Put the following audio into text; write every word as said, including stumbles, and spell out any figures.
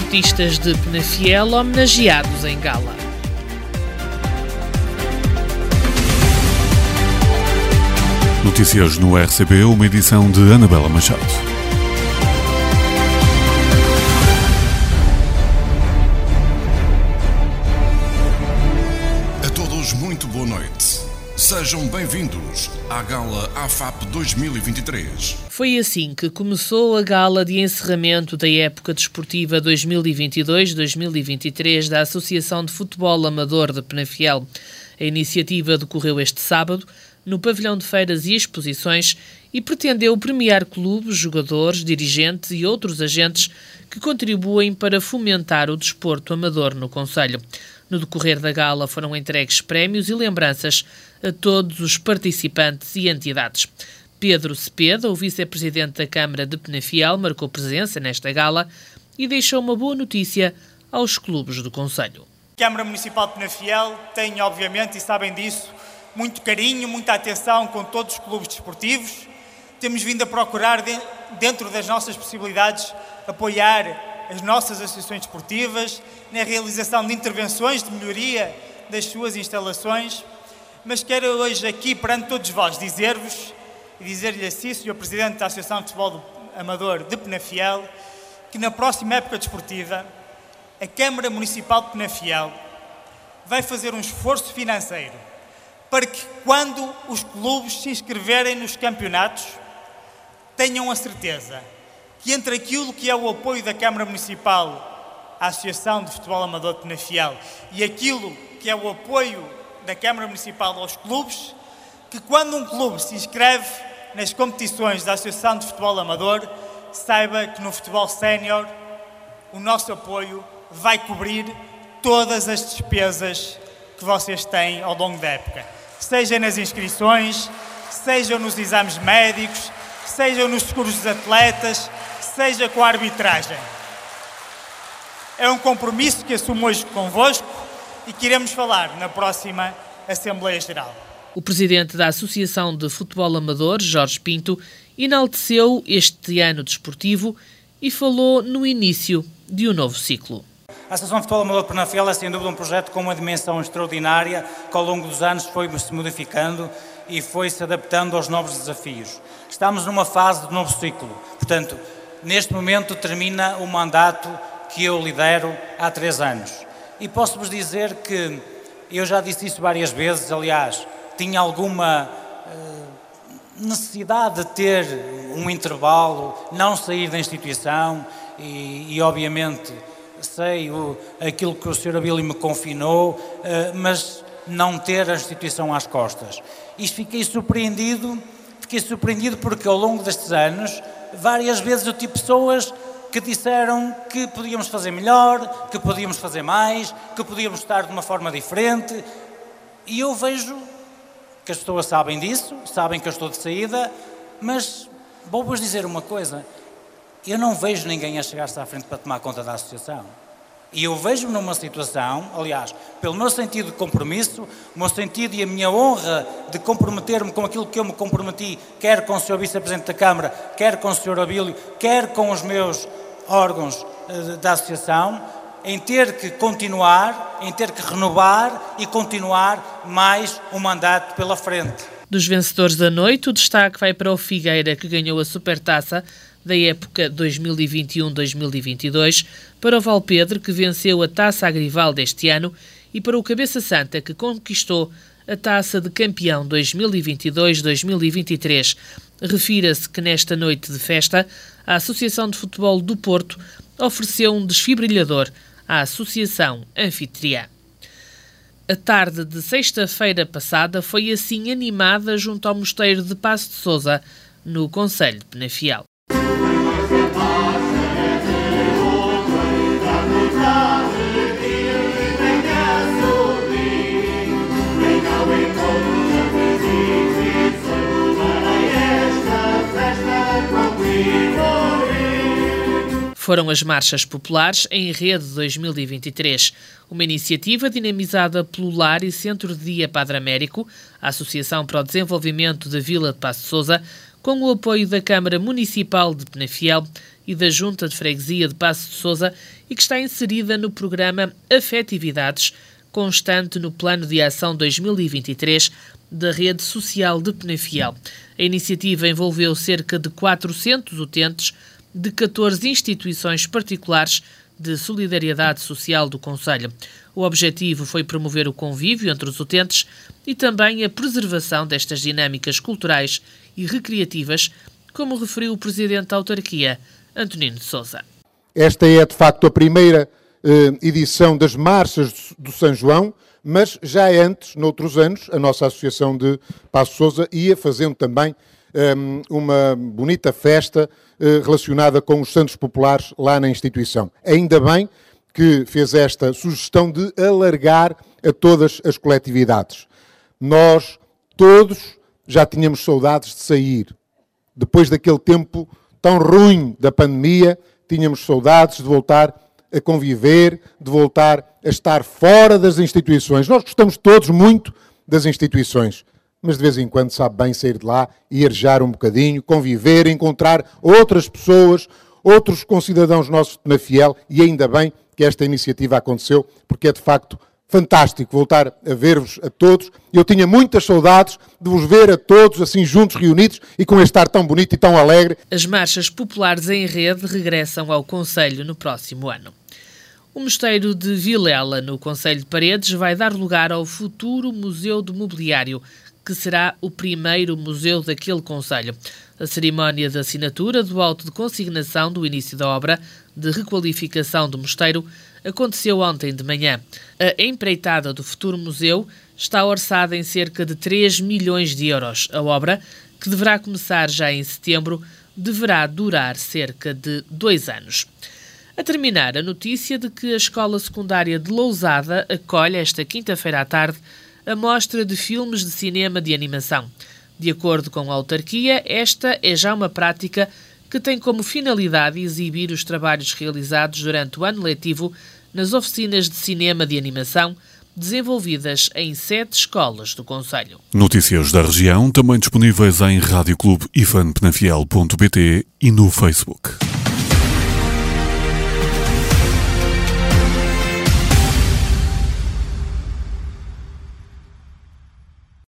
desportistas de Penafiel homenageados em gala. Notícias no R C P, uma edição de Anabela Machado. A todos muito boa noite. Sejam bem-vindos à Gala A F A P dois mil e vinte e três. Foi assim que começou a gala de encerramento da época desportiva dois mil e vinte e dois dois mil e vinte e três da Associação de Futebol Amador de Penafiel. A iniciativa decorreu este sábado no pavilhão de feiras e exposições e pretendeu premiar clubes, jogadores, dirigentes e outros agentes que contribuem para fomentar o desporto amador no concelho. No decorrer da gala foram entregues prémios e lembranças a todos os participantes e entidades. Pedro Cepeda, o vice-presidente da Câmara de Penafiel, marcou presença nesta gala e deixou uma boa notícia aos clubes do concelho. A Câmara Municipal de Penafiel tem, obviamente, e sabem disso, muito carinho, muita atenção com todos os clubes desportivos. Temos vindo a procurar, dentro das nossas possibilidades, apoiar as nossas associações desportivas na realização de intervenções de melhoria das suas instalações. Mas quero hoje aqui, perante todos vós, dizer-vos, e dizer-lhe assim, senhor Presidente da Associação de Futebol Amador de Penafiel, que na próxima época desportiva, a Câmara Municipal de Penafiel vai fazer um esforço financeiro para que, quando os clubes se inscreverem nos campeonatos, tenham a certeza que entre aquilo que é o apoio da Câmara Municipal à Associação de Futebol Amador de Penafiel e aquilo que é o apoio da Câmara Municipal aos clubes, que quando um clube se inscreve nas competições da Associação de Futebol Amador, saiba que no futebol sénior o nosso apoio vai cobrir todas as despesas que vocês têm ao longo da época. Seja nas inscrições, seja nos exames médicos, seja nos seguros dos atletas, seja com a arbitragem. É um compromisso que assumo hoje convosco e que iremos falar na próxima Assembleia Geral. O presidente da Associação de Futebol Amador, Jorge Pinto, enalteceu este ano desportivo e falou no início de um novo ciclo. A Associação de Futebol Amador de Penafiel é sem dúvida um projeto com uma dimensão extraordinária que ao longo dos anos foi-se modificando e foi-se adaptando aos novos desafios. Estamos numa fase de novo ciclo, portanto, neste momento termina o mandato que eu lidero há três anos. E posso-vos dizer que eu já disse isso várias vezes, aliás, tinha alguma uh, necessidade de ter um intervalo, não sair da instituição e, e obviamente, sei o, aquilo que o senhor Abílio me confinou, uh, mas não ter a instituição às costas. E fiquei surpreendido, fiquei surpreendido porque ao longo destes anos, várias vezes eu tive pessoas que disseram que podíamos fazer melhor, que podíamos fazer mais, que podíamos estar de uma forma diferente. E eu vejo que as pessoas sabem disso, sabem que eu estou de saída, mas vou-vos dizer uma coisa, eu não vejo ninguém a chegar-se à frente para tomar conta da associação. E eu vejo-me numa situação, aliás, pelo meu sentido de compromisso, o meu sentido e a minha honra de comprometer-me com aquilo que eu me comprometi, quer com o senhor Vice-Presidente da Câmara, quer com o senhor Abílio, quer com os meus órgãos uh, da associação, em ter que continuar, em ter que renovar e continuar mais um mandato pela frente. Dos vencedores da noite, o destaque vai para o Figueira, que ganhou a Supertaça da época dois mil e vinte e um dois mil e vinte e dois, para o Valpedro, que venceu a Taça Agrival deste ano, e para o Cabeça Santa, que conquistou a Taça de Campeão dois mil e vinte e dois dois mil e vinte e três. Refira-se que nesta noite de festa, a Associação de Futebol do Porto ofereceu um desfibrilhador à Associação Anfitriã. A tarde de sexta-feira passada foi assim animada junto ao Mosteiro de Paço de Sousa, no concelho de Penafiel. Foram as Marchas Populares em Rede dois mil e vinte e três, uma iniciativa dinamizada pelo Lar e Centro de Dia Padre Américo, a Associação para o Desenvolvimento da Vila de Paço de Sousa, com o apoio da Câmara Municipal de Penafiel e da Junta de Freguesia de Paços de Sousa e que está inserida no programa Afetividades, constante no Plano de Ação dois mil e vinte e três da Rede Social de Penafiel. A iniciativa envolveu cerca de quatrocentos utentes de catorze instituições particulares de solidariedade social do concelho. O objetivo foi promover o convívio entre os utentes e também a preservação destas dinâmicas culturais e recreativas, como referiu o Presidente da Autarquia, Antonino de Sousa. Esta é, de facto, a primeira eh, edição das Marchas do São João, mas já antes, noutros anos, a nossa Associação de Paços de Sousa ia fazendo também eh, uma bonita festa eh, relacionada com os Santos Populares lá na instituição. Ainda bem que fez esta sugestão de alargar a todas as coletividades. Nós, todos, já tínhamos saudades de sair. Depois daquele tempo tão ruim da pandemia, tínhamos saudades de voltar a conviver, de voltar a estar fora das instituições. Nós gostamos todos muito das instituições, mas de vez em quando sabe bem sair de lá e arejar um bocadinho, conviver, encontrar outras pessoas, outros concidadãos nossos de Penafiel, e ainda bem que esta iniciativa aconteceu, porque é de facto fantástico voltar a ver-vos a todos. Eu tinha muitas saudades de vos ver a todos assim juntos, reunidos e com este ar tão bonito e tão alegre. As marchas populares em rede regressam ao concelho no próximo ano. O Mosteiro de Vilela, no concelho de Paredes, vai dar lugar ao futuro Museu do Mobiliário, que será o primeiro museu daquele concelho. A cerimónia de assinatura do auto de consignação do início da obra de requalificação do mosteiro aconteceu ontem de manhã. A empreitada do futuro museu está orçada em cerca de três milhões de euros. A obra, que deverá começar já em setembro, deverá durar cerca de dois anos. A terminar, a notícia de que a Escola Secundária de Lousada acolhe esta quinta-feira à tarde a mostra de filmes de cinema de animação. De acordo com a autarquia, esta é já uma prática que tem como finalidade exibir os trabalhos realizados durante o ano letivo nas oficinas de cinema de animação desenvolvidas em sete escolas do concelho. Notícias da região também disponíveis em rádio clube ifan penafiel ponto pt e no Facebook.